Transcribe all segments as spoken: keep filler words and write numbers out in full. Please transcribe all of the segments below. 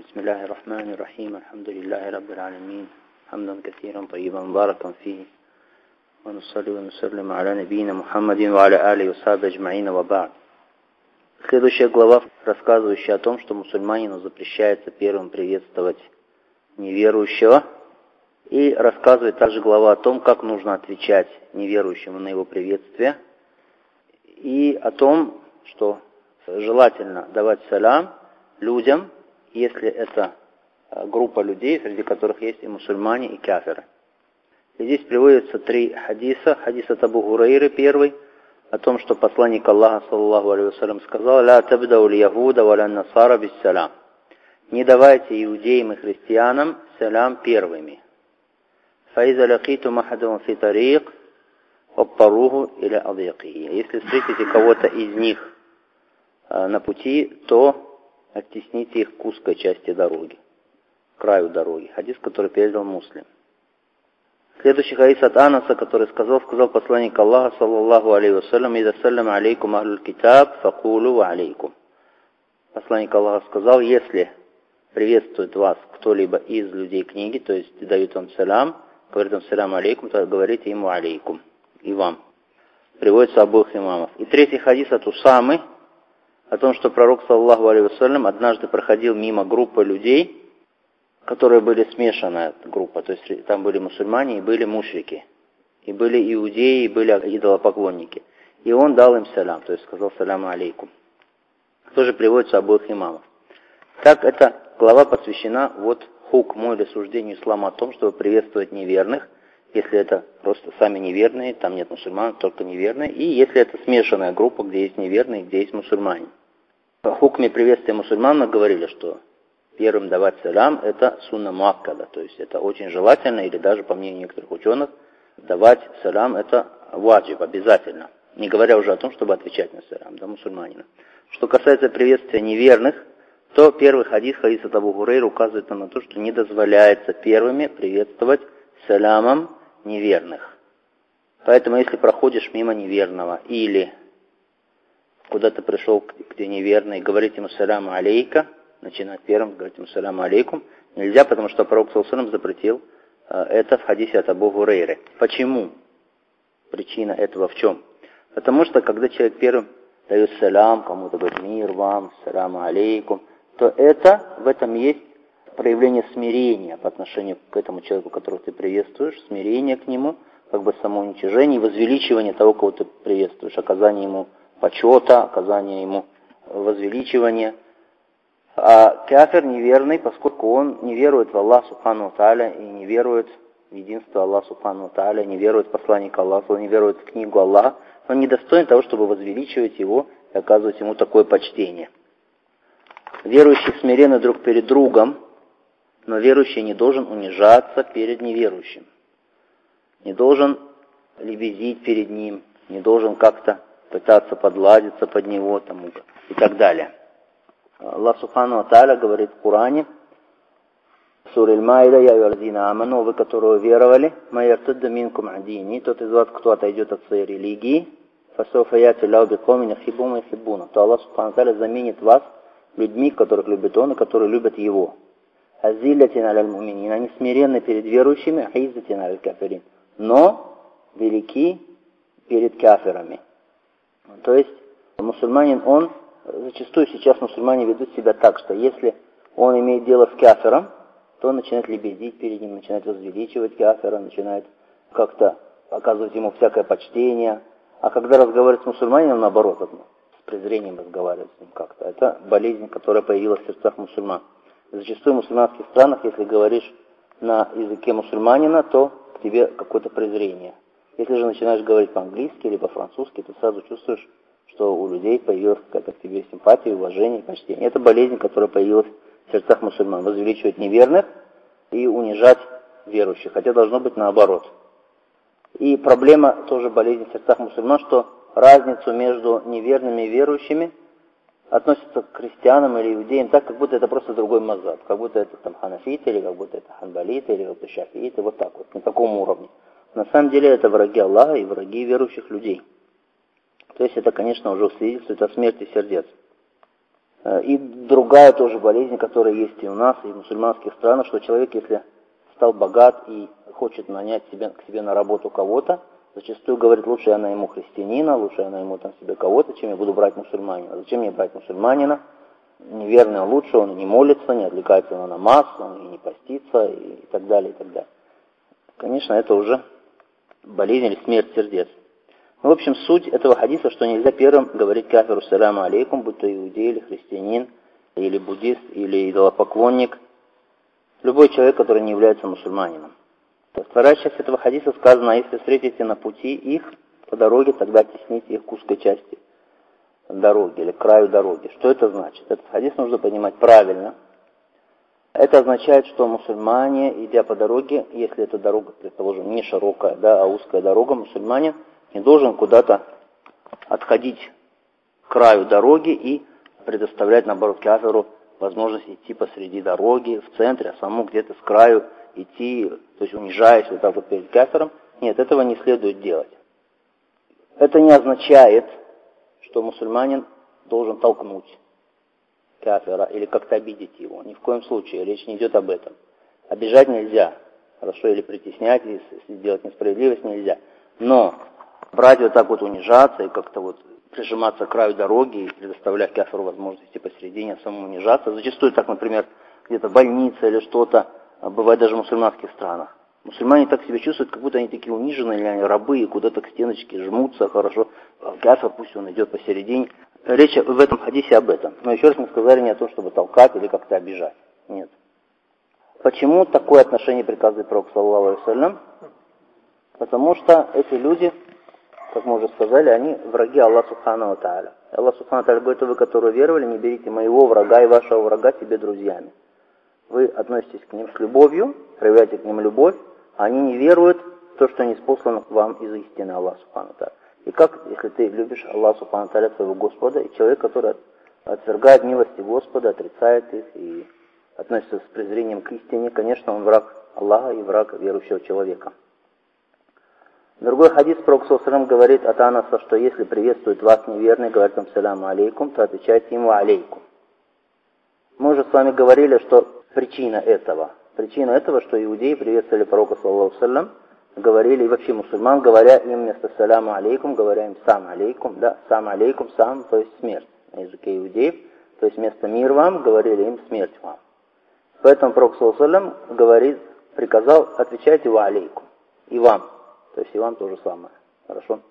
بسم الله الرحمن الرحيم الحمد لله رب العالمين حمدا كثيرا طيبا مباركا فيه ونصلي ونسلم على نبينا Мухаммад وعلى آله وصحبه أجمعين وبعد. Следующая глава, рассказывающая о том, что мусульманину запрещается первым приветствовать неверующего, и рассказывает также глава о том, как нужно отвечать неверующему на его приветствие, и о том, что желательно давать салям людям, если это группа людей, среди которых есть и мусульмане, и кафиры. И здесь приводятся три хадиса. Хадис от Абу Гурайры первый, о том, что посланник Аллаха, саллаллаху алейхи вассалям, сказал: «Ля табдау ль-ягуда ва ля-насара бис-салям». Не давайте иудеям и христианам салям первыми. «Фаиза лякитум ахадум фи тарик, обпаруху или адьякихи». Если встретите кого-то из них на пути, то оттесните их к узкой части дороги, к краю дороги. Хадис, который передал Муслим. Следующий хадис от Анаса, который сказал, сказал посланник Аллаха, саллаллаху алейхи вассалям: «Иза салям алейкум ахлюль китаб, факулу ва алейкум». Посланник Аллаха сказал: если приветствует вас кто-либо из людей книги, то есть дают вам салям, говорит вам салям алейкум, то говорите ему алейкум, и вам. Приводится обоих имамов. И третий хадис от Усамы, о том, что пророк, саллаллаху алейхи вассалям, однажды проходил мимо группы людей, которые были смешанная группа, то есть там были мусульмане и были мушрики, и были иудеи, и были идолопоклонники. И он дал им салям, то есть сказал салям алейкум. Тоже приводится обоих имамов. Так, эта глава посвящена вот хукму или суждению ислама о том, чтобы приветствовать неверных, если это просто сами неверные, там нет мусульман, только неверные, и если это смешанная группа, где есть неверные, где есть мусульмане. По хукме приветствия мусульман мы говорили, что первым давать салям — это сунна муаккада, то есть это очень желательно, или даже по мнению некоторых ученых, давать салям — это ваджиб, обязательно, не говоря уже о том, чтобы отвечать на салям, да, мусульманина. Что касается приветствия неверных, то первый хадис, хадис от Абу Гурайры, указывает нам на то, что не дозволяется первыми приветствовать салямом неверных. Поэтому если проходишь мимо неверного или куда ты пришел, где неверный, говорить ему салям алейка, начинать первым, говорить ему салям алейкум, нельзя, потому что пророк саллаллаху алейхи вассалям запретил это в хадисе от Абу Гурайры. Почему? Причина этого в чем? Потому что когда человек первым дает салям, кому-то говорит мир вам, салям алейкум, то это, в этом есть проявление смирения по отношению к этому человеку, которого ты приветствуешь, смирение к нему, как бы самоуничижение, возвеличивание того, кого ты приветствуешь, оказание ему почета, оказание ему возвеличивания. А кафир неверный, поскольку он не верует в Аллаха субхану ва тааля и не верует в единство Аллаха субхану ва тааля, не верует в посланника Аллаха, не верует в книгу Аллаха, он не достоин того, чтобы возвеличивать его и оказывать ему такое почтение. Верующие смирены друг перед другом, но верующий не должен унижаться перед неверующим, не должен лебезить перед ним, не должен как-то пытаться подладиться под него там, и так далее. Аллах субхану ва тааля говорит в Коране, в суре Аль-Маида: «Я юрзина аману», вы, которые веровали, «ма яртадда минкум адини», тот из вас, кто отойдет от своей религии, «фасофа яти ляу бикомин яхибуна яхибуна», то Аллах субхану ва тааля заменит вас людьми, которых любит Он и которые любят Его. «Азиллятин аляль муминин», они смиренны перед верующими, «аиззатин аляль кафирин», но велики перед кафирами. То есть мусульманин, он, зачастую сейчас мусульмане ведут себя так, что если он имеет дело с кафиром, то он начинает лебезить перед ним, начинает возвеличивать кафира, начинает как-то оказывать ему всякое почтение. А когда разговаривает с мусульманином, наоборот, с презрением разговаривает с ним как-то. Это болезнь, которая появилась в сердцах мусульман. Зачастую в мусульманских странах, если говоришь на языке мусульманина, то к тебе какое-то презрение. Если же начинаешь говорить по-английски или по-французски, ты сразу чувствуешь, что у людей появилась какая-то к тебе симпатия, уважение, почтение. Это болезнь, которая появилась в сердцах мусульман. Возвеличивать неверных и унижать верующих. Хотя должно быть наоборот. И проблема тоже болезни в сердцах мусульман, что разницу между неверными и верующими относятся к христианам или иудеям так, как будто это просто другой мазхаб. Как будто это там ханафиты, или как будто это ханбалиты, или как будто шафииты. Вот так вот, на таком уровне. На самом деле это враги Аллаха и враги верующих людей. То есть это, конечно, уже свидетельствует о смерти сердец. И другая тоже болезнь, которая есть и у нас, и в мусульманских странах, что человек, если стал богат и хочет нанять себе, к себе на работу кого-то, зачастую говорит, лучше я найму христианина, лучше я найму там себе кого-то, чем я буду брать мусульманина. Зачем мне брать мусульманина? Неверный он лучше, он не молится, не отвлекается на намаз, он и не постится, и так далее, и так далее. Конечно, это уже болезнь или смерть сердец. Ну, в общем, суть этого хадиса, что нельзя первым говорить кафиру саляму алейкум, будь то иудей, или христианин, или буддист, или идолопоклонник. Любой человек, который не является мусульманином. Вторая часть этого хадиса сказана, если встретите на пути их по дороге, тогда тесните их к узкой части дороги или к краю дороги. Что это значит? Этот хадис нужно понимать правильно. Это означает, что мусульмане, идя по дороге, если эта дорога, предположим, не широкая, да, а узкая дорога, мусульманин не должен куда-то отходить к краю дороги и предоставлять, наоборот, кафиру возможность идти посреди дороги, в центре, а самому где-то с краю идти, то есть унижаясь вот так вот перед кафиром. Нет, этого не следует делать. Это не означает, что мусульманин должен толкнуть кафира или как-то обидеть его. Ни в коем случае, речь не идет об этом. Обижать нельзя, хорошо, или притеснять, или сделать несправедливость нельзя. Но брать вот так вот унижаться и как-то вот прижиматься к краю дороги и предоставлять кафиру возможности посередине самому унижаться. Зачастую так, например, где-то больница или что-то, бывает даже в мусульманских странах. Мусульмане так себя чувствуют, как будто они такие униженные, или они рабы, и куда-то к стеночке жмутся, хорошо. Кафир, пусть он идет посередине. Речь в этом хадисе об этом. Но еще раз мы сказали не о том, чтобы толкать или как-то обижать. Нет. Почему такое отношение приказывает Пророк, саллаллаху алейхи ва саллям? Потому что эти люди, как мы уже сказали, они враги Аллаха субхану ва тааля. Аллах субхану ва тааля говорит, вы, которые веровали, не берите моего врага и вашего врага себе друзьями. Вы относитесь к ним с любовью, проявляете к ним любовь, а они не веруют в то, что не спослано к вам из истины Аллаха субхану ва тааля. И как, если ты любишь Аллаха субхану ва тааля, своего Господа, и человек, который отвергает милости Господа, отрицает их и относится с презрением к истине, конечно, он враг Аллаха и враг верующего человека. Другой хадис Пророк саллаллаху алейхи ва саллям говорит от Анаса, что если приветствует вас неверный, говорит вам саляму алейкум, то отвечайте ему алейкум. Мы уже с вами говорили, что причина этого, причина этого, что иудеи приветствовали Пророка саллаллаху алейхи ва саллям, говорили, и вообще мусульман, говоря им вместо саляму алейкум, говоря им сам алейкум, да, сам алейкум, сам, то есть смерть на языке иудеев, то есть вместо мир вам, говорили им смерть вам. Поэтому Пророк саллаллаху алейхи ва саллям говорит, приказал, отвечайте ва алейкум, и вам, то есть и вам то же самое, хорошо?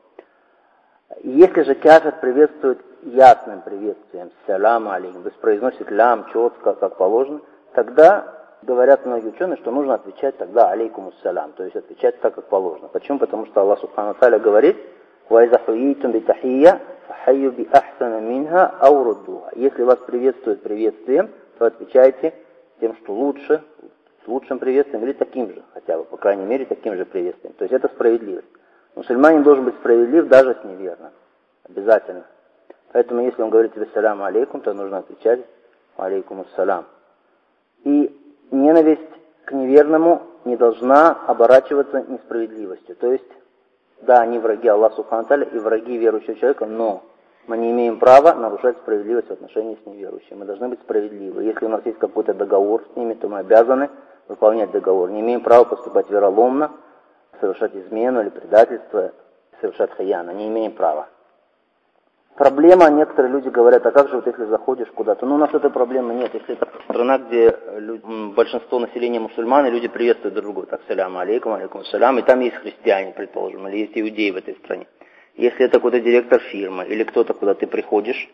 Если же кафир приветствует ясным приветствием, саляму алейкум, то есть произносит лям четко, как положено, тогда говорят многие ученые, что нужно отвечать тогда алейкум ассалям, то есть отвечать так, как положено. Почему? Потому что Аллах субхану ва тааля говорит, وَإِذَا حُيِّيتُمْ بِتَحِيَّةٍ فَحَيُّوا بِأَحْسَنَ مِنْهَا أَوْ رُدُّوهَا. Если вас приветствуют приветствием, то отвечайте тем, что лучше, с лучшим приветствием или таким же, хотя бы, по крайней мере, таким же приветствием. То есть это справедливость. Мусульманин должен быть справедлив даже с неверным. Обязательно. Поэтому, если он говорит тебе саляму алейкум, то нужно отвечать алейкум ассалям. И ненависть к неверному не должна оборачиваться несправедливостью. То есть, да, они враги Аллаха субхану ва тааля и враги верующего человека, но мы не имеем права нарушать справедливость в отношении с неверующими. Мы должны быть справедливы. Если у нас есть какой-то договор с ними, то мы обязаны выполнять договор. Не имеем права поступать вероломно, совершать измену или предательство, совершать хаяна. Не имеем права. Проблема, некоторые люди говорят, а как же вот если заходишь куда-то? Ну, у нас этой проблемы нет. Если это страна, где люди, большинство населения мусульман, и люди приветствуют друг друга, так, саляму алейкум, алейкум салям, и там есть христиане, предположим, или есть иудеи в этой стране. Если это какой-то директор фирмы, или кто-то, куда ты приходишь,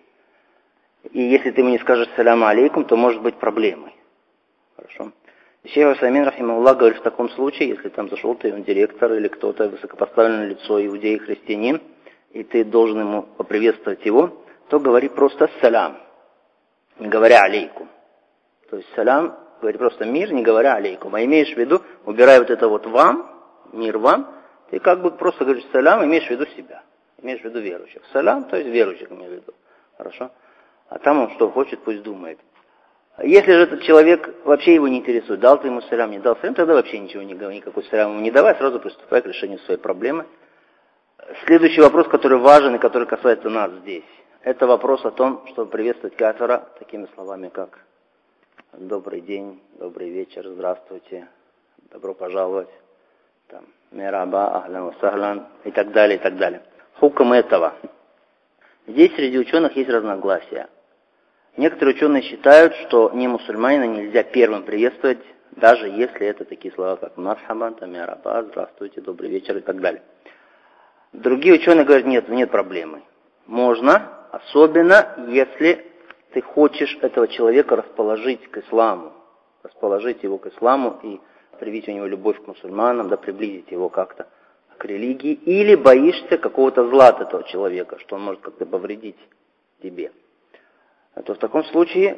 и если ты ему не скажешь саляму алейкум, то может быть проблемой. Хорошо? Шейх Усаймин, рахимахуллах, говорит, в таком случае, если там зашел ты, он директор, или кто-то, высокопоставленное лицо, иудей, христианин, и ты должен ему поприветствовать его, то говори просто салям, не говоря алейкум. То есть салям, говори просто мир, не говоря алейкум. А имеешь в виду, убирая вот это вот вам, мир вам, ты как бы просто говоришь салям, имеешь в виду себя, имеешь в виду верующих. Салям, то есть верующих имеешь в виду. Хорошо? А там он что хочет, пусть думает. Если же этот человек вообще его не интересует, дал ты ему салям, не дал салям, тогда вообще ничего не говори, никакой салям ему не давай, сразу приступай к решению своей проблемы. Следующий вопрос, который важен и который касается нас здесь, Это вопрос о том, чтобы приветствовать кафира такими словами, как «добрый день», «добрый вечер», «здравствуйте», «добро пожаловать», там, «мераба», «ахлян вассахлян» и так далее, и так далее. Хукм этого. Здесь среди ученых есть разногласия. Некоторые ученые считают, что не мусульманина нельзя первым приветствовать, даже если это такие слова, как «мархабан», «мераба», «здравствуйте», «добрый вечер» и так далее. Другие ученые говорят, нет, нет проблемы. Можно, особенно если ты хочешь этого человека расположить к исламу, расположить его к исламу и привить у него любовь к мусульманам, да, приблизить его как-то к религии, или боишься какого-то зла от этого человека, что он может как-то повредить тебе. То в таком случае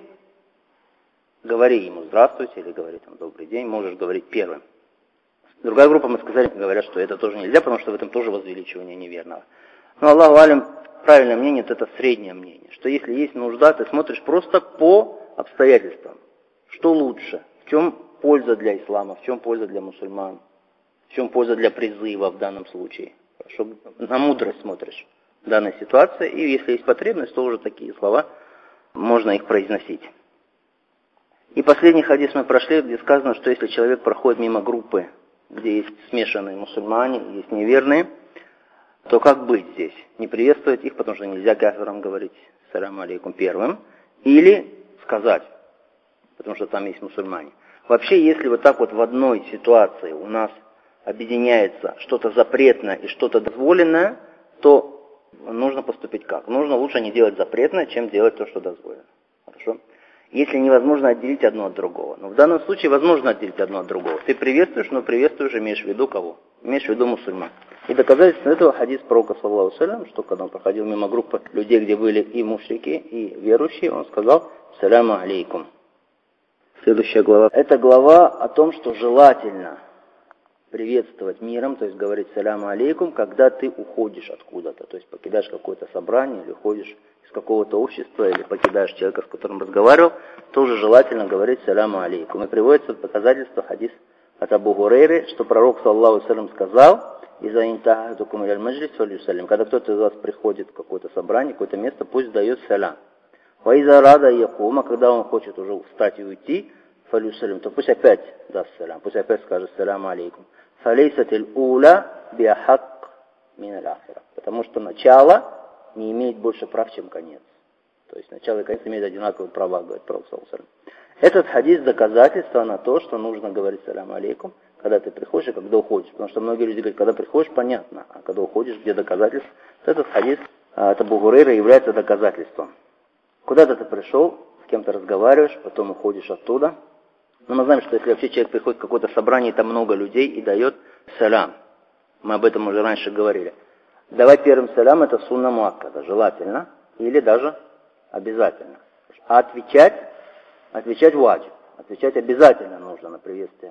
говори ему «здравствуйте» или говори там «добрый день», можешь говорить первым. Другая группа, мы сказали, говорят, что это тоже нельзя, потому что в этом тоже возвеличивание неверного. Но Аллаху алям, правильное мнение, это среднее мнение, что если есть нужда, ты смотришь просто по обстоятельствам. Что лучше, в чем польза для ислама, в чем польза для мусульман, в чем польза для призыва в данном случае. Что на мудрость смотришь в данной ситуации, и если есть потребность, то уже такие слова, можно их произносить. И последний хадис мы прошли, где сказано, что если человек проходит мимо группы, где есть смешанные мусульмане, есть неверные, то как быть здесь? Не приветствовать их, потому что нельзя кафирам говорить «саляму алейкум» первым, или сказать, потому что там есть мусульмане. Вообще, если вот так вот в одной ситуации у нас объединяется что-то запретное и что-то дозволенное, то нужно поступить как? Нужно лучше не делать запретное, чем делать то, что дозволено. Хорошо? Если невозможно отделить одно от другого. Но в данном случае возможно отделить одно от другого. Ты приветствуешь, но приветствуешь, имеешь в виду кого? Имеешь в виду мусульман. И доказательство этого хадис пророка, саллаллаху алейхи ва саллям, что когда он проходил мимо группы людей, где были и мушрики, и верующие, он сказал «саляму алейкум». Следующая глава. Это глава о том, что желательно приветствовать миром, то есть говорить «саляму алейкум», когда ты уходишь откуда-то. То есть покидаешь какое-то собрание или уходишь из какого-то общества, или покидаешь человека, с которым разговаривал, тоже желательно говорить «саляму алейкум». И приводится доказательство хадис от Абу Гурейры, что пророк, саллаллаху алейхи ва саллям, сказал «иза интахадукум иляль маджлис фалюсаллим». Когда кто-то из вас приходит в какое-то собрание, какое-то место, пусть дает салям. «Ва иза рада якума», когда он хочет уже встать и уйти, фалюсаллим, то пусть опять даст салям, пусть опять скажет «саляму алейкум». «Фалейсатиль уля биахак миналь ахира». Потому что начало не имеет больше прав, чем конец. То есть начало и конец имеют одинаковые права, говорит пророк, саллаллаху алейхи ва саллям. Этот хадис доказательство на то, что нужно говорить «саляму алейкум», когда ты приходишь и когда уходишь. Потому что многие люди говорят, когда приходишь, понятно, а когда уходишь, где доказательство? Этот хадис от Абу Гурейры является доказательством. Куда-то ты пришел, с кем-то разговариваешь, потом уходишь оттуда. Но мы знаем, что если вообще человек приходит в какое-то собрание, там много людей и дает салям. Мы об этом уже раньше говорили. Давать первым салям — это сунна муаккада, желательно или даже обязательно. А отвечать, отвечать ваджиб, отвечать обязательно нужно на приветствие.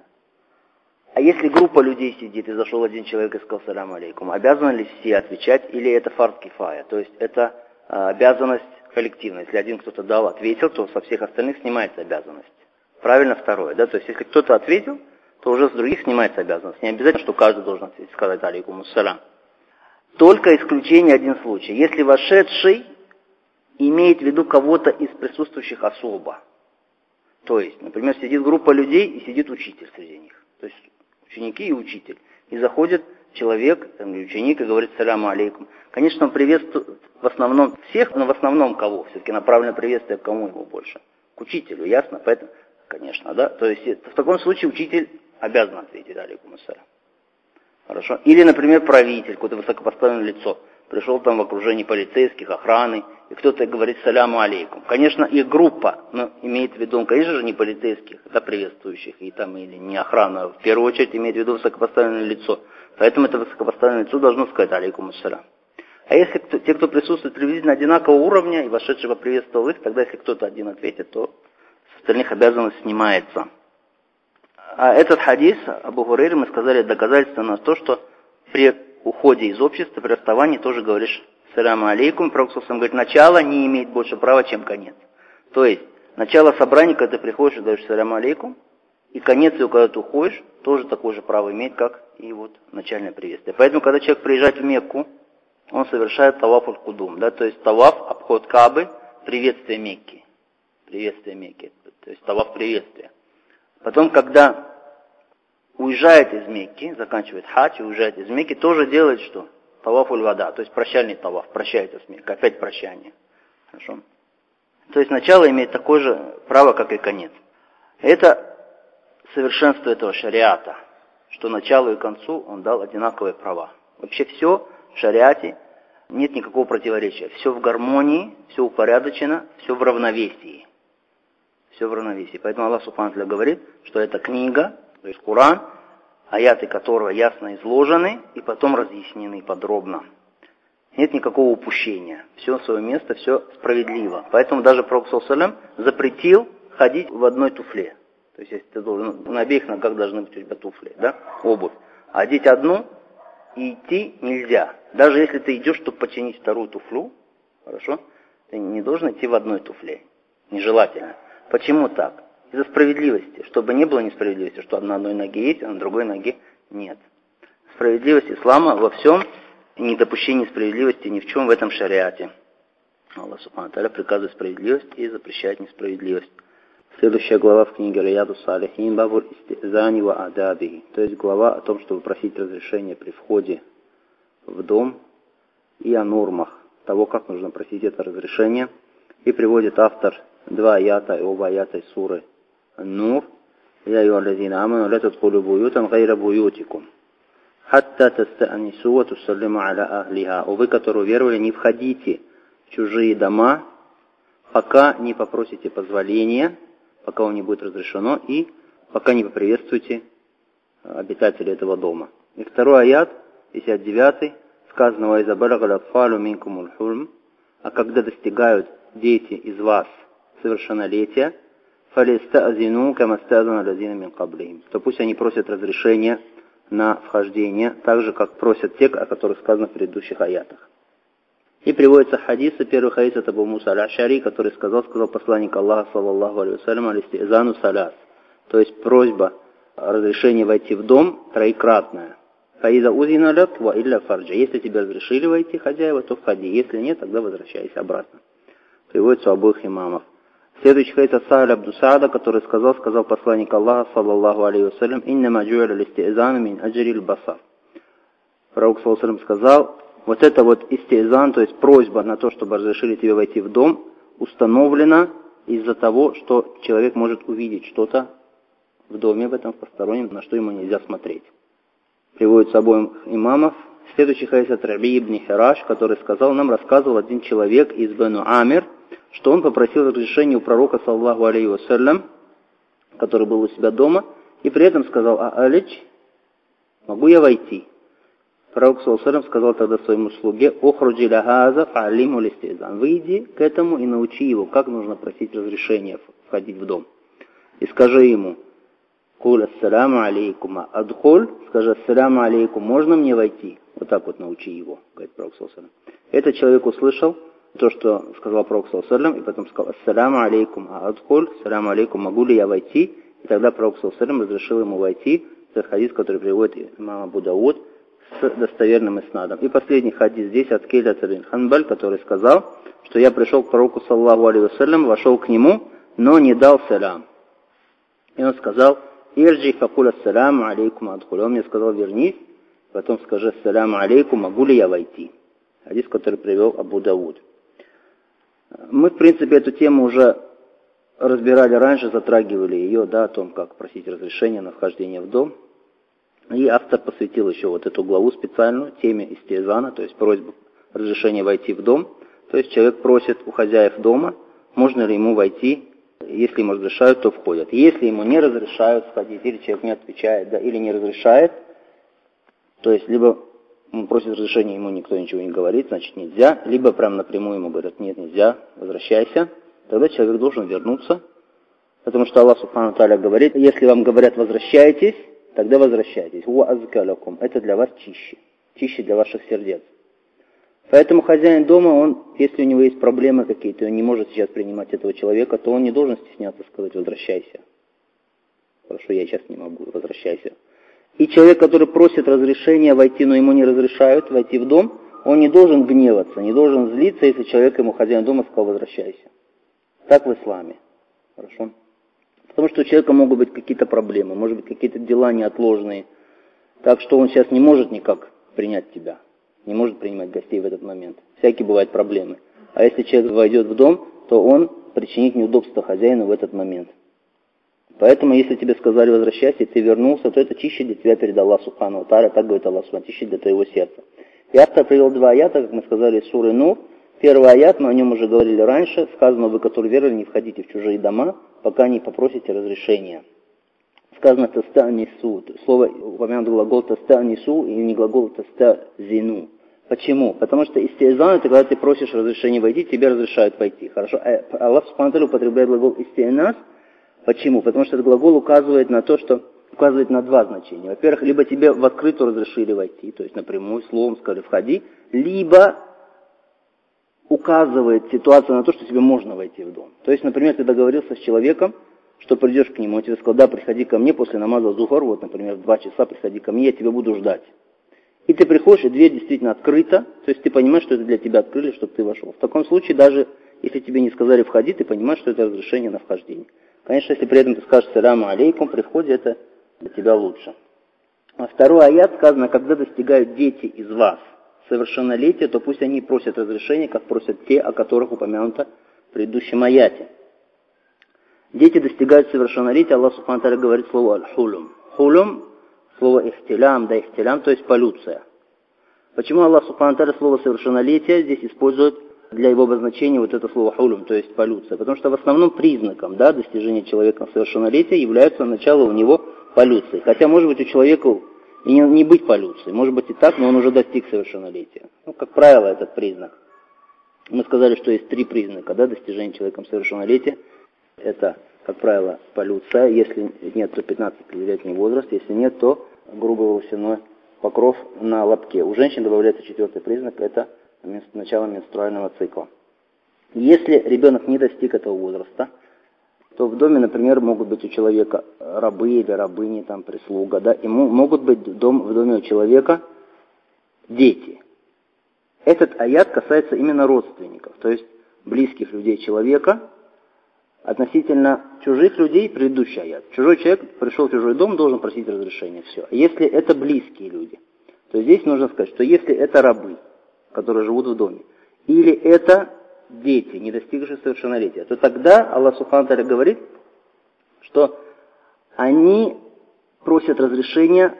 А если группа людей сидит и зашел один человек и сказал саляму алейкум, обязаны ли все отвечать или это фард кифая? То есть это а, обязанность коллективная. Если один кто-то дал, ответил, то со всех остальных снимается обязанность. Правильно второе, да? То есть если кто-то ответил, то уже с других снимается обязанность. Не обязательно, что каждый должен ответить, сказать алейкум ассалям. Только исключение один случай. Если вошедший имеет в виду кого-то из присутствующих особо. То есть, например, сидит группа людей и сидит учитель среди них. То есть ученики и учитель. И заходит человек, там, ученик, и говорит саляму алейкум. Конечно, он приветствует в основном всех, но в основном кого? Все-таки направленное приветствие к кому ему больше? К учителю, ясно? Поэтому, конечно, да. То есть в таком случае учитель обязан ответить алейкум ассалям. Хорошо. Или, например, правитель, какое-то высокопоставленное лицо. Пришел там в окружении полицейских, охраны, и кто-то говорит саляму алейкум. Конечно, их группа, но имеет в виду, конечно же, не полицейских, да, приветствующих, и там, или не охрана, в первую очередь имеет в виду высокопоставленное лицо. Поэтому это высокопоставленное лицо должно сказать алейкум ассалям. А если кто, те, кто присутствует приблизительно одинакового уровня, и вошедший поприветствовал их, тогда если кто-то один ответит, то с остальных обязанность снимается. А этот хадис Абу Гурейры, мы сказали, доказательство на то, что при уходе из общества, при расставании тоже говоришь саляму алейкум. Пророк саллаллаху алейхи ва саллям говорит, начало не имеет больше права, чем конец. То есть, начало собрания, когда ты приходишь и даешь саляму алейкум, и конец его, когда ты уходишь, тоже такое же право имеет, как и вот начальное приветствие. Поэтому, когда человек приезжает в Мекку, он совершает таваф аль-кудум, да, то есть таваф, обход Каабы, приветствие Мекки. Приветствие Мекки, то есть таваф приветствия. Потом, когда уезжает из Мекки, заканчивает хадж и уезжает из Мекки, тоже делает что? Таваф аль-вада, то есть прощальный таваф, прощается с Меккой, опять прощание. Хорошо? То есть начало имеет такое же право, как и конец. Это совершенство этого шариата, что началу и концу он дал одинаковые права. Вообще все в шариате, нет никакого противоречия. Все в гармонии, все упорядочено, все в равновесии. Все в равновесии. Поэтому Аллах Субхану ва Тааля говорит, что это книга, то есть Коран, аяты которого ясно изложены и потом разъяснены подробно. Нет никакого упущения. Все в свое место, все справедливо. Поэтому даже Пророк саллаллаху алейхи ва саллям запретил ходить в одной туфле. То есть, если ты должен, на обеих ногах должны быть у тебя туфли, да, обувь. А одеть одну и идти нельзя. Даже если ты идешь, чтобы починить вторую туфлю, хорошо, ты не должен идти в одной туфле. Нежелательно. Почему так? Из-за справедливости. Чтобы не было несправедливости, что на одной ноге есть, а на другой ноге нет. Справедливость ислама во всем, недопущение справедливости ни в чем в этом шариате. Аллах Субхану ва Тааля приказывает справедливость и запрещает несправедливость. Следующая глава в книге Рияду Салихин Бабуль Истизани ва Адабихи. То есть глава о том, чтобы просить разрешения при входе в дом и о нормах того, как нужно просить это разрешение. И приводит автор два аята и оба аята из суры Ан-Нур. Я юаллазина аману ла тадхулу буютан гайра буютикум. Хатта таста'нису ва тусаллиму аля ахлиха. О вы, которые уверовали, не входите в чужие дома, пока не попросите позволения, пока вам не будет разрешено, и пока не поприветствуете обитателей этого дома. И второй аят, пятьдесят девятый, сказано: «Ва иза балага латфалу минкумул хульм», а когда достигают дети из вас совершеннолетия, фалиста'зину кама ста'зана лазина мин каблихим, то пусть они просят разрешения на вхождение, так же, как просят те, о которых сказано в предыдущих аятах. И приводится хадис, первый хадис от Абу Муса аль-Аш'ари, который сказал, сказал посланник Аллаха, саллаллаху алейхи ва саллям, алистизану саляс, то есть просьба о разрешении войти в дом троекратная. Фаиза узина лак ва илля фарджа. Если тебе разрешили войти хозяева, то входи. Если нет, тогда возвращайся обратно. Приводится у обоих имамов. Следующий хадис от Сахля абду Саада, который сказал, сказал посланник Аллаха, саллаллаху алейхи ва саллям, иннама джу'иля листизану мин аджрил басар. Пророк саллаллаху алейхи ва саллям сказал: вот это вот истизан, то есть просьба на то, чтобы разрешили тебе войти в дом, установлена из-за того, что человек может увидеть что-то в доме в этом постороннем, на что ему нельзя смотреть. Приводится обоим имамов. Следующий хадис от Раби ибн Хираш, который сказал, нам рассказывал один человек из Бену Амир, что он попросил разрешения у пророка, саллаллаху алейхи ва саллям, который был у себя дома, и при этом сказал: а алич, могу я войти? Пророк, саллаллаху алейхи ва саллям, сказал тогда своему слуге: охруджи лахаза фа'алиму листизан. Выйди к этому и научи его, как нужно просить разрешения входить в дом. И скажи ему: куль ассаляму алейкум адхуль, скажи: ассаляму алейкум, можно мне войти? Вот так вот научи его, говорит Пророк, саллаллаху алейхи ва саллям. Этот человек услышал то, что сказал Пророк, саллаллаху алейхи ва саллям, и потом сказал: ассаляму алейкум адхуль, ассаляму алейкум, могу ли я войти? И тогда Пророк, саллаллаху алейхи ва саллям, разрешил ему войти. Это хадис, который приводит имам Абу Дауд с достоверным иснадом. И последний хадис здесь от Кейлята бин Ханбаль, который сказал, что я пришел к пророку, саллаллаху алейхи ва саллям, вошел к нему, но не дал салям. И он сказал: ирджи факуль ассаляму алейкум адхуль. Он мне сказал: вернись, потом скажи: ассаляму алейкум, могу ли я войти? Хадис, который привел Абу Дауд. Мы, в принципе, эту тему уже разбирали раньше, затрагивали ее, да, о том, как просить разрешения на вхождение в дом. И автор посвятил еще вот эту главу специальную теме истизана, то есть просьбу разрешения войти в дом. То есть человек просит у хозяев дома, можно ли ему войти, если ему разрешают, то входят. Если ему не разрешают входить, или человек не отвечает, да, или не разрешает, то есть либо он просит разрешения, ему никто ничего не говорит, значит нельзя, либо прям напрямую ему говорят: нет, нельзя, возвращайся, тогда человек должен вернуться, потому что Аллах Субхану ва Тааля говорит: если вам говорят «возвращайтесь», тогда возвращайтесь. Это для вас чище, чище для ваших сердец. Поэтому хозяин дома, он, если у него есть проблемы какие-то, он не может сейчас принимать этого человека, то он не должен стесняться сказать: возвращайся. Хорошо, я сейчас не могу, возвращайся. И человек, который просит разрешения войти, но ему не разрешают войти в дом, он не должен гневаться, не должен злиться, если человек ему, хозяин дома, сказал: возвращайся. Так в исламе. Хорошо? Потому что у человека могут быть какие-то проблемы, может быть какие-то дела неотложные. Так что он сейчас не может никак принять тебя, не может принимать гостей в этот момент. Всякие бывают проблемы. А если человек войдет в дом, то он причинит неудобство хозяину в этот момент. Поэтому, если тебе сказали: возвращайся, и ты вернулся, то это чище для тебя перед Аллахом Субхану ва Тааля, так говорит Аллах Субхану, чище для твоего сердца. И автор привел два аята, как мы сказали, из суры Нур. Первый аят, мы о нем уже говорили раньше, сказано: вы, которые веровали, не входите в чужие дома, пока не попросите разрешения. Сказано «тастанису». Слово, упомянут глагол «тастанису» и не глагол «тастазину». Почему? Потому что истиазан — это когда ты просишь разрешения войти, тебе разрешают войти. Хорошо? Аллах Субхану ва Тааля употребляет глагол «истианас». Почему? Потому что этот глагол указывает на то, что указывает на два значения. Во-первых, либо тебе в открытую разрешили войти, то есть напрямую словом сказали «входи», либо указывает ситуация на то, что тебе можно войти в дом. То есть, например, ты договорился с человеком, что придешь к нему, он тебе сказал: да, приходи ко мне после намаза зухар, вот, например, в два часа приходи ко мне, я тебя буду ждать. И ты приходишь, и дверь действительно открыта, то есть ты понимаешь, что это для тебя открыли, чтобы ты вошел. В таком случае, даже если тебе не сказали «входи», ты понимаешь, что это разрешение на вхождение. Конечно, если при этом ты скажешь «саляму алейкум», при входе это для тебя лучше. А второй аят сказано: когда достигают дети из вас совершеннолетия, то пусть они просят разрешения, как просят те, о которых упомянуто в предыдущем аяте. Дети достигают совершеннолетия, Аллах Субхану ва Тааля говорит слово «аль-хулюм». «Хулюм» — слово «ихтилям», да «ихтилям», то есть полюция. Почему Аллах Субхану ва Тааля слово «совершеннолетие» здесь использует для его обозначения вот это слово «хулюм», то есть полюция? Потому что в основном признаком, да, достижения человеком совершеннолетия является начало у него полюции. Хотя, может быть, у человека и не, не быть полюцией, может быть и так, но он уже достиг совершеннолетия. Ну, как правило, этот признак. Мы сказали, что есть три признака, да, достижения человеком совершеннолетия. Это, как правило, полюция, если нет, то пятнадцатилетний возраст, если нет, то грубый волосяной покров на лобке. У женщин добавляется четвертый признак, это начало менструального цикла. Если ребенок не достиг этого возраста, то в доме, например, могут быть у человека рабы или рабыни, там, прислуга, да, и могут быть в, дом, в доме у человека дети. Этот аят касается именно родственников, то есть близких людей человека. Относительно чужих людей предыдущий аят. Чужой человек пришел в чужой дом, должен просить разрешения. Все. А если это близкие люди, то здесь нужно сказать, что если это рабы, которые живут в доме, или это дети, не достигшие совершеннолетия, то тогда Аллах Субхану ва Тааля говорит, что они просят разрешения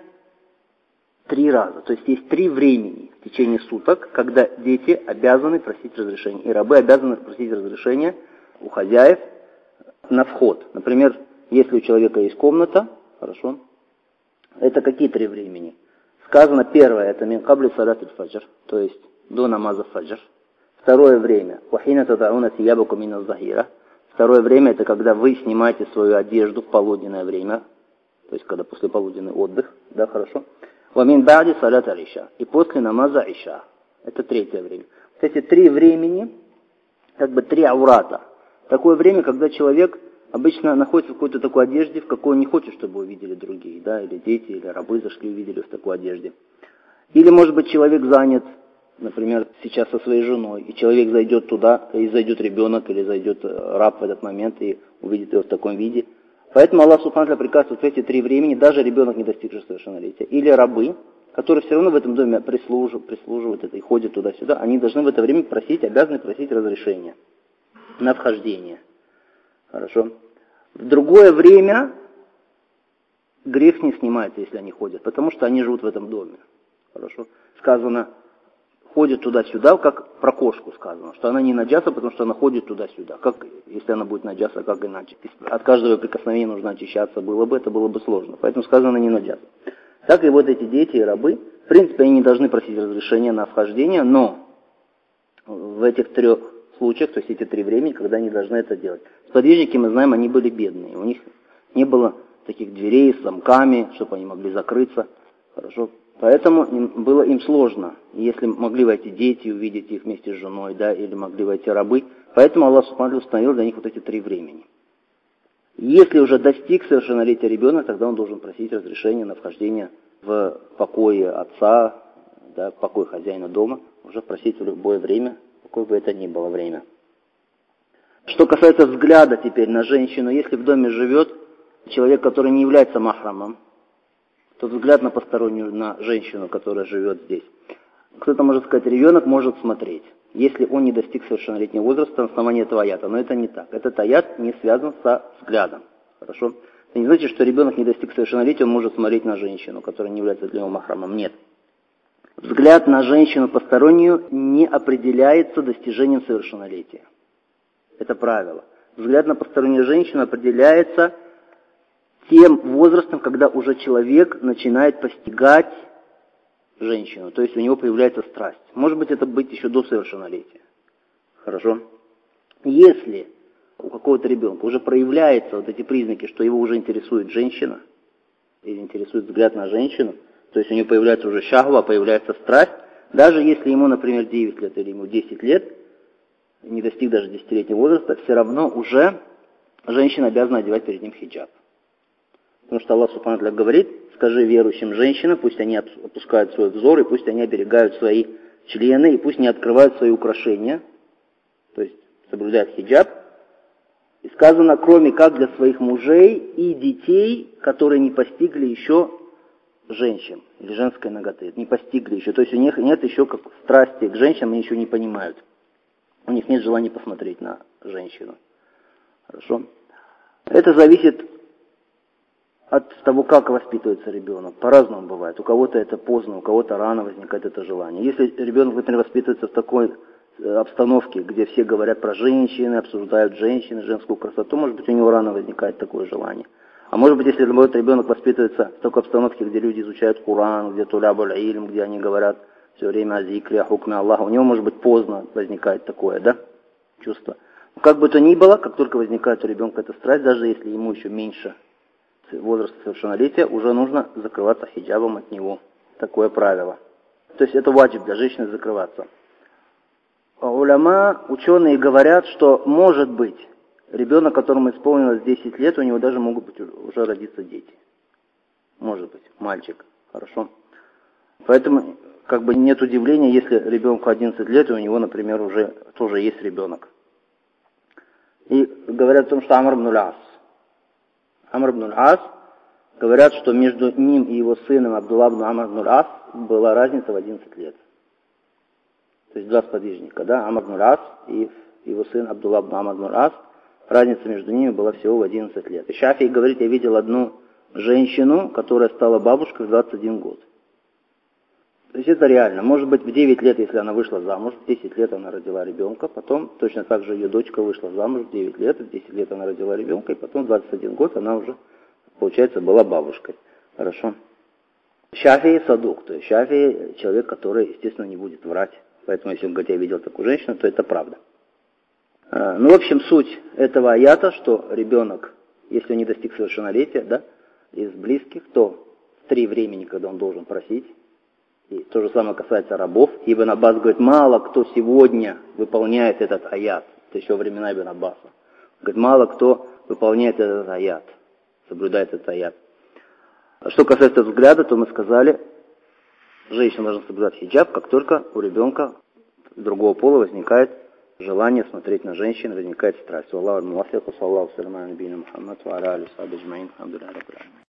три раза. То есть есть три времени в течение суток, когда дети обязаны просить разрешения, и рабы обязаны просить разрешения у хозяев на вход. Например, если у человека есть комната, хорошо, это какие три времени? Сказано, первое, это мин кабли салат аль-фаджр, то есть до намаза фаджр. Второе время, вахина тадауна сиябаку мин аз-захира. Второе время, это когда вы снимаете свою одежду в полуденное время, то есть когда после полуденный отдых, да, хорошо. Ва мин ба'ди салат аль-иша, и после намаза иша. Это третье время. Вот эти три времени, как бы три аурата. Такое время, когда человек обычно находится в какой-то такой одежде, в какой он не хочет, чтобы увидели другие, да, или дети, или рабы зашли, увидели в такой одежде. Или, может быть, человек занят, например, сейчас со своей женой, и человек зайдет туда, и зайдет ребенок, или зайдет раб в этот момент, и увидит его в таком виде. Поэтому Аллах Субхану ва Тааля приказывает в эти три времени, даже ребенок, не достигший совершеннолетия, или рабы, которые все равно в этом доме прислуживают, прислуживают это и ходят туда-сюда, они должны в это время просить, обязаны просить разрешения на вхождение. Хорошо. В другое время грех не снимается, если они ходят, потому что они живут в этом доме. Хорошо. Сказано, ходит туда-сюда, как про кошку сказано, что она не наджаса, потому что она ходит туда-сюда. Как, если она будет наджаса, как иначе? От каждого прикосновения нужно очищаться, было бы, это было бы сложно. Поэтому сказано, она не наджаса. Так и вот эти дети и рабы, в принципе, они не должны просить разрешения на вхождение, но в этих трех случаях, то есть эти три времени, когда они должны это делать. Сподвижники, мы знаем, они были бедные. У них не было таких дверей с замками, чтобы они могли закрыться. Хорошо. Поэтому им, было им сложно. Если могли войти дети, увидеть их вместе с женой, да, или могли войти рабы. Поэтому Аллах Субхану ва Тааля установил для них вот эти три времени. Если уже достиг совершеннолетия ребенок, тогда он должен просить разрешения на вхождение в покое отца, да, покой хозяина дома, уже просить в любое время, какое бы это ни было время. Что касается взгляда теперь на женщину, если в доме живет человек, который не является махрамом, то взгляд на постороннюю, на женщину, которая живет здесь. Кто-то может сказать, ребенок может смотреть, если он не достиг совершеннолетнего возраста на основании этого аята. Но это не так. Этот аят не связан со взглядом. Хорошо? Это не значит, что ребенок не достиг совершеннолетия, он может смотреть на женщину, которая не является для него махрамом. Нет. Взгляд на женщину постороннюю не определяется достижением совершеннолетия. Это правило. Взгляд на постороннюю женщину определяется тем возрастом, когда уже человек начинает постигать женщину. То есть у него появляется страсть. Может быть, это быть еще до совершеннолетия. Хорошо? Если у какого-то ребенка уже проявляются вот эти признаки, что его уже интересует женщина, или интересует взгляд на женщину, то есть у него появляется уже шахва, появляется страсть, даже если ему, например, девять лет или ему десять лет, не достиг даже десятилетнего возраста, все равно уже женщина обязана одевать перед ним хиджаб. Потому что Аллах Субхану ва Тааля говорит, скажи верующим женщинам, пусть они опускают свой взор, и пусть они оберегают свои члены, и пусть не открывают свои украшения, то есть соблюдают хиджаб. И сказано, кроме как для своих мужей и детей, которые не постигли еще женщин, или женской наготы, не постигли еще. То есть у них нет еще как страсти к женщинам, они еще не понимают. У них нет желания посмотреть на женщину. Хорошо? Это зависит от того, как воспитывается ребенок. По-разному бывает. У кого-то это поздно, у кого-то рано возникает это желание. Если ребенок, например, воспитывается в такой обстановке, где все говорят про женщины, обсуждают женщины, женскую красоту, может быть, у него рано возникает такое желание. А может быть, если ребенок воспитывается в такой обстановке, где люди изучают Коран, где тулябуль ильм, где они говорят все время о зикре, о хукме Аллаха, у него, может быть, поздно возникает такое, да, чувство. Но как бы то ни было, как только возникает у ребенка эта страсть, даже если ему еще меньше возраста совершеннолетия, уже нужно закрываться хиджабом от него. Такое правило. То есть это ваджиб для женщины закрываться. А уляма, ученые говорят, что может быть, ребенок, которому исполнилось десять лет, у него даже могут быть уже родиться дети. Может быть, мальчик. Хорошо. Поэтому как бы нет удивления, если ребенку одиннадцать лет, и у него, например, уже тоже есть ребенок. И говорят о том, что Амр ибн аль-Ас. Амр ибн аль-Ас, говорят, что между ним и его сыном Абдулла ибн Амр ибн аль-Ас была разница в одиннадцать лет. То есть два сподвижника, да, Амр ибн аль-Ас и его сын Абдулла ибн Амр ибн аль-Ас, разница между ними была всего в одиннадцать лет. И Шафии говорит, я видел одну женщину, которая стала бабушкой в двадцать один год. То есть это реально. Может быть, в девять лет, если она вышла замуж, в десять лет она родила ребенка, потом точно так же ее дочка вышла замуж в девять лет, в десять лет она родила ребенка, и потом в двадцать один год она уже, получается, была бабушкой. Хорошо. Шафии садук, то есть Шафии человек, который, естественно, не будет врать. Поэтому, если он говорит, я видел такую женщину, то это правда. Ну, в общем, суть этого аята, что ребенок, если он не достиг совершеннолетия, да, из близких, то в три времени, когда он должен просить. И то же самое касается рабов. Ибн Аббас говорит, мало кто сегодня выполняет этот аят. Это еще времена Ибн Аббаса. Говорит, мало кто выполняет этот аят, соблюдает этот аят. А что касается взгляда, то мы сказали, женщина должна соблюдать хиджаб, как только у ребенка другого пола возникает желание смотреть на женщин, возникает страсть. Аллаху муаффик, саллаллаху алейхи ва саллям, Мухаммад, ва аля алейхи ва сахбихи аджмаин, алхамдулиллахи раббил аламин.